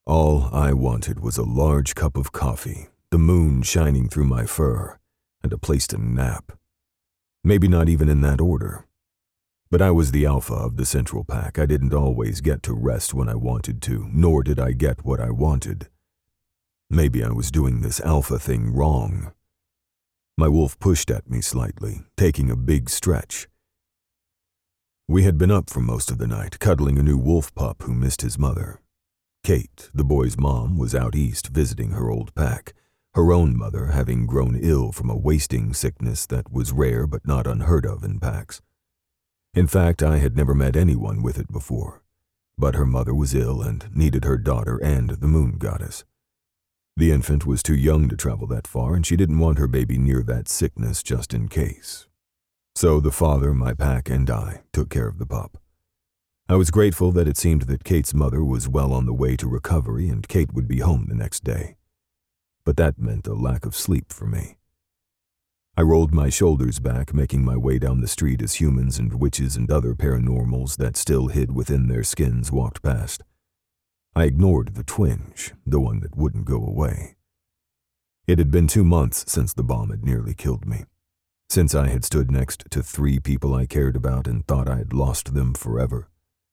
All I wanted was a large cup of coffee, the moon shining through my fur, and a place to nap. Maybe not even in that order. But I was the alpha of the Central Pack. I didn't always get to rest when I wanted to, nor did I get what I wanted. Maybe I was doing this alpha thing wrong. My wolf pushed at me slightly, taking a big stretch. We had been up for most of the night, cuddling a new wolf pup who missed his mother. Kate, the boy's mom, was out east visiting her old pack, her own mother having grown ill from a wasting sickness that was rare but not unheard of in packs. In fact, I had never met anyone with it before, but her mother was ill and needed her daughter and the moon goddess. The infant was too young to travel that far, and she didn't want her baby near that sickness just in case. So the father, my pack, and I took care of the pup. I was grateful that it seemed that Kate's mother was well on the way to recovery and Kate would be home the next day. But that meant a lack of sleep for me. I rolled my shoulders back, making my way down the street as humans and witches and other paranormals that still hid within their skins walked past. I ignored the twinge, the one that wouldn't go away. It had been 2 months since the bomb had nearly killed me, since I had stood next to 3 people I cared about and thought I had lost them forever.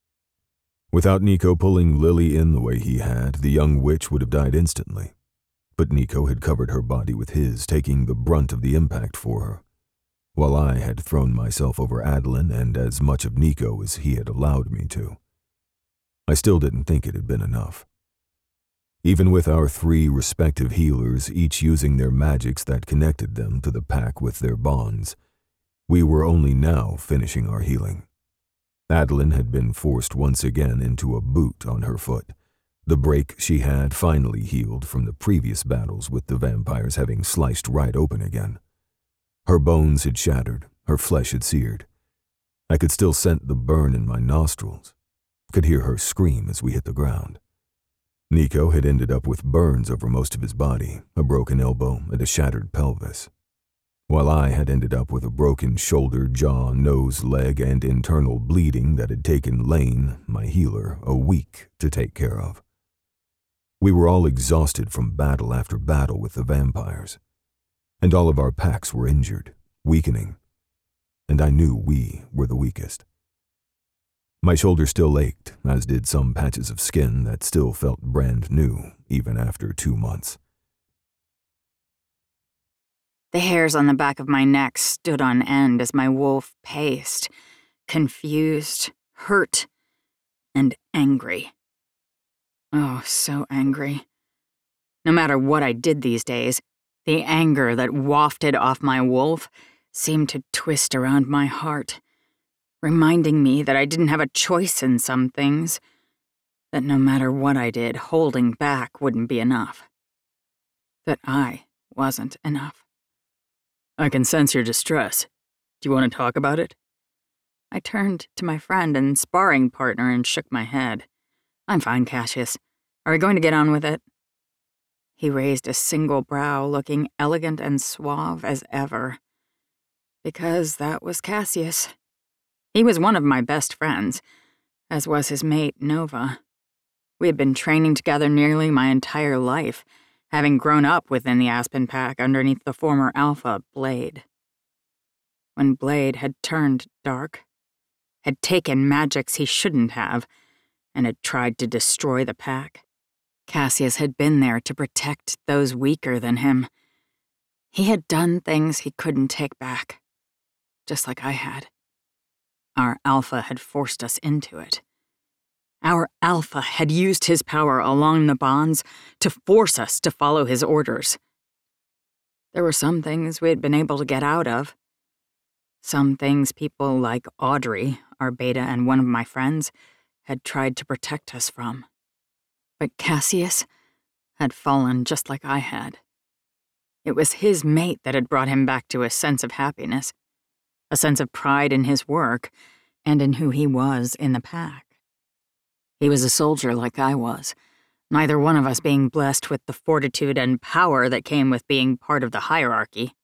Without Nico pulling Lily in the way he had, the young witch would have died instantly. But Nico had covered her body with his, taking the brunt of the impact for her, while I had thrown myself over Adeline and as much of Nico as he had allowed me to. I still didn't think it had been enough. Even with our 3 respective healers, each using their magics that connected them to the pack with their bonds, we were only now finishing our healing. Adeline had been forced once again into a boot on her foot, the break she had finally healed from the previous battles with the vampires having sliced right open again. Her bones had shattered, her flesh had seared. I could still scent the burn in my nostrils, could hear her scream as we hit the ground. Nico had ended up with burns over most of his body, a broken elbow and a shattered pelvis, while I had ended up with a broken shoulder, jaw, nose, leg, and internal bleeding that had taken Lane, my healer, a week to take care of. We were all exhausted from battle after battle with the vampires, and all of our packs were injured, weakening, and I knew we were the weakest. My shoulder still ached, as did some patches of skin that still felt brand new, even after 2 months. The hairs on the back of my neck stood on end as my wolf paced, confused, hurt, and angry. Oh, so angry. No matter what I did these days, the anger that wafted off my wolf seemed to twist around my heart, reminding me that I didn't have a choice in some things, that no matter what I did, holding back wouldn't be enough. That I wasn't enough. I can sense your distress. Do you want to talk about it? I turned to my friend and sparring partner and shook my head. I'm fine, Cassius. Are we going to get on with it? He raised a single brow, looking elegant and suave as ever. Because that was Cassius. He was one of my best friends, as was his mate, Nova. We had been training together nearly my entire life, having grown up within the Aspen Pack underneath the former Alpha, Blade. When Blade had turned dark, had taken magics he shouldn't have, and had tried to destroy the pack, Cassius had been there to protect those weaker than him. He had done things he couldn't take back, just like I had. Our Alpha had forced us into it. Our Alpha had used his power along the bonds to force us to follow his orders. There were some things we had been able to get out of. Some things people like Audrey, our beta and one of my friends, had tried to protect us from. But Cassius had fallen just like I had. It was his mate that had brought him back to a sense of happiness, a sense of pride in his work, and in who he was in the pack. He was a soldier like I was, neither one of us being blessed with the fortitude and power that came with being part of the hierarchy.